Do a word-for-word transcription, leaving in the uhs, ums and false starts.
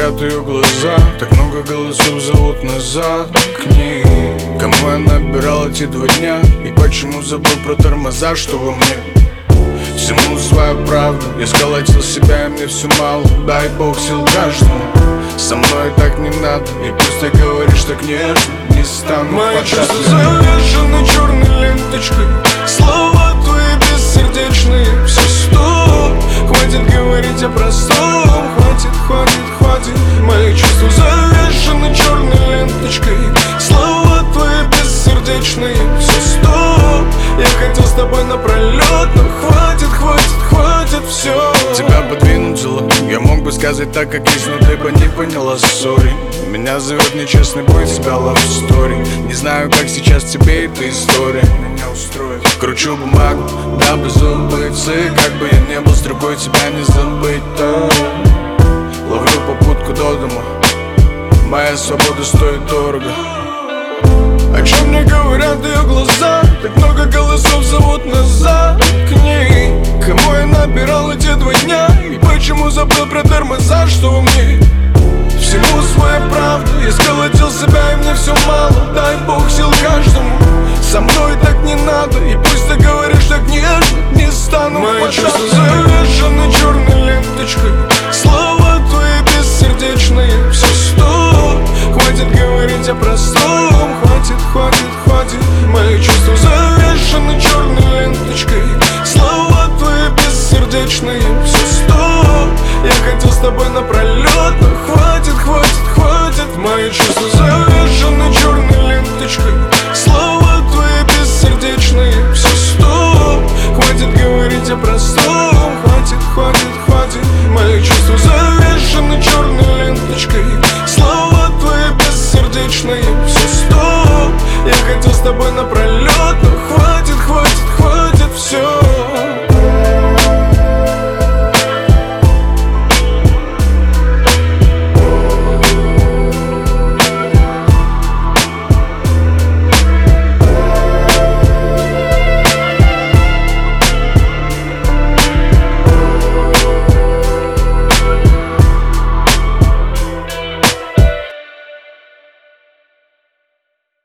говорят ее глаза, так много голосов зовут назад к ней. Кому я набирал эти два дня, и почему забыл про тормоза, что во мне? Всему своя правда, я сколотил себя, и мне все мало. Дай бог сил каждому, со мной так не надо. И пусть ты говоришь так нежно, не стану. Мои чувства завешены черной ленточкой, слова твои бессердечные. Все стоп, хватит говорить о простом. Хватит, хватит, хватит. Мои чувства завешены черной ленточкой, слова твои бессердечные. Все стоп, я хотел с тобой напролет, но хватит, хватит, хватит, все. Тебя подвинутило, я мог бы сказать так, как есть, но ты бы не поняла, сори. Меня зовет нечестный бой, тебя love story. Не знаю, как сейчас тебе эта история меня устроит. Кручу бумагу, дабы забыться, как бы я не был с другой, тебя не забыть. Ловлю попутку до дома, моя свобода стоит дорого. О чем мне говорят ее глаза, так много голосов зовут назад к ней. Кому я набирал эти два дня, и почему забыл про тормоза, что во мне? Всему своя правда, я сколотил себя, и мне все мало. Дай бог сил каждому, со мной так не надо. И пусть ты говоришь так нежно, не стану. Мои чувства завешены черной ленточкой, слова твои бессердечные. Все стоп, хватит говорить о простом. Хватит, хватит, хватит. Мои чувства завешены черной ленточкой, слова твои бессердечные. Все стоп, я хотел с тобой напролет, но хватит, хватит, хватит. Мои чувства завешены черной ленточкой, слова твои бессердечные. Все стоп, хватит говорить о простом. Хватит, хватит, хватит. Мои чувства завешены черной ленточкой, слова твои бессердечные. Все стоп, я хотел с тобой напролет.